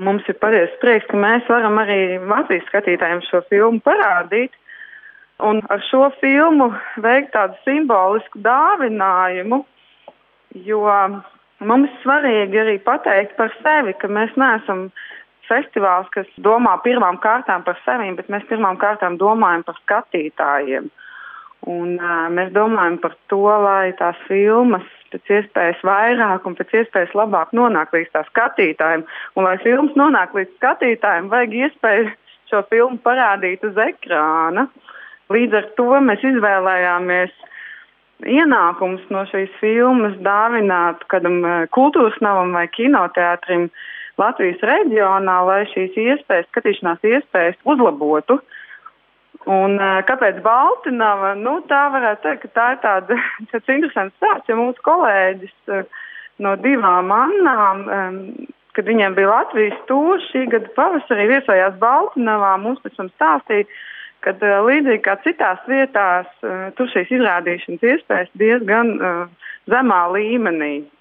mums ir patiesi prieks, ka mēs varam arī Latvijas skatītājiem šo filmu parādīt un ar šo filmu veikt tādu simbolisku dāvinājumu, jo mums svarīgi arī pateikt par sevi, ka mēs neesam festivāls, kas domā pirmām kārtām par sevi, bet mēs pirmām kārtām domājam par skatītājiem. Un mēs domājam par to, lai tās filmas pēc iespējas vairāk un pēc iespējas labāk nonāk līdz tā skatītājiem. Un, lai filmas nonāk līdz skatītājiem, vajag iespēju šo filmu parādīt uz ekrāna. Līdz ar to mēs izvēlējāmies ienākumus no šīs filmas dāvināt kādam kultūras navam vai kinoteātrim Latvijas reģionā, lai šīs iespējas, skatīšanās iespējas uzlabotu. Un kāpēc Baltinava? Tā varētu teikt, ka tā ir tāds interesants stāsts, jo mūsu kolēģis no 2 Annām, kad viņiem bija Latvijas tūrs, šī gada pavasarī viesojās Baltinavā, mums pēc tam stāstīja, ka līdzīgi kā citās vietās, tur šīs izrādīšanas iespējas diezgan zemā līmenī.